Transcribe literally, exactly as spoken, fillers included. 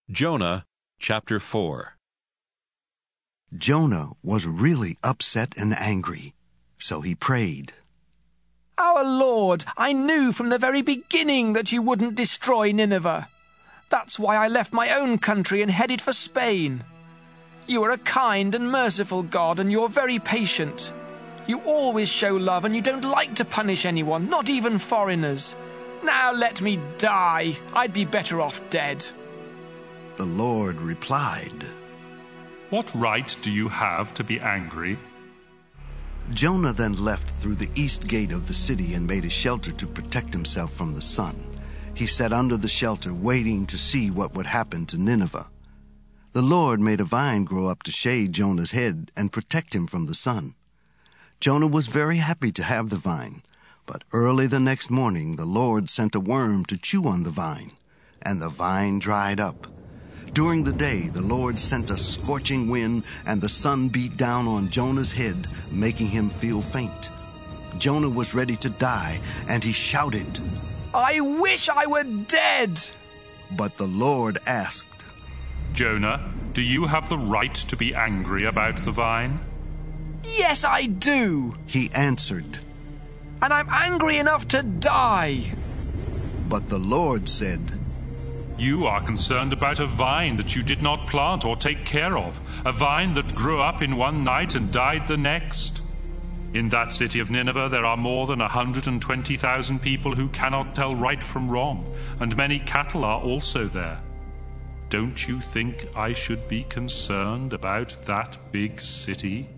Jonah chapter four. Jonah was really upset and angry, so he prayed. Our Lord, I knew from the very beginning that you wouldn't destroy Nineveh. That's why I left my own country and headed for Spain. You are a kind and merciful God, and you're very patient. You always show love, and you don't like to punish anyone, not even foreigners. Now let me die. I'd be better off dead. The Lord replied, What right do you have to be angry? Jonah then left through the east gate of the city and made a shelter to protect himself from the sun. He sat under the shelter, waiting to see what would happen to Nineveh. The Lord made a vine grow up to shade Jonah's head and protect him from the sun. Jonah was very happy to have the vine, but early the next morning the Lord sent a worm to chew on the vine, and the vine dried up. During the day, the Lord sent a scorching wind, and the sun beat down on Jonah's head, making him feel faint. Jonah was ready to die, and he shouted, I wish I were dead! But the Lord asked, Jonah, do you have the right to be angry about the vine? Yes, I do. He answered. And I'm angry enough to die. But the Lord said, You are concerned about a vine that you did not plant or take care of, a vine that grew up in one night and died the next. In that city of Nineveh there are more than one hundred twenty thousand people who cannot tell right from wrong, and many cattle are also there. Don't you think I should be concerned about that big city?